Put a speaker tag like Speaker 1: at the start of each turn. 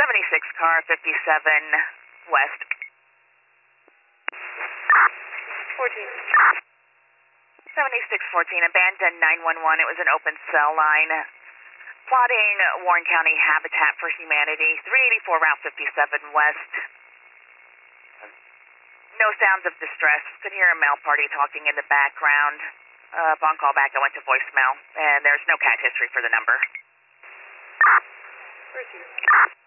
Speaker 1: 76 car 57 west.
Speaker 2: 14.
Speaker 1: 7614, abandoned 911. It was an open cell line. Plotting Warren County Habitat for Humanity, 384 Route 57 West. No sounds of distress. Could hear a male party talking in the background. Upon call back, I went to voicemail, and there's no CAT history for the number.
Speaker 2: 13.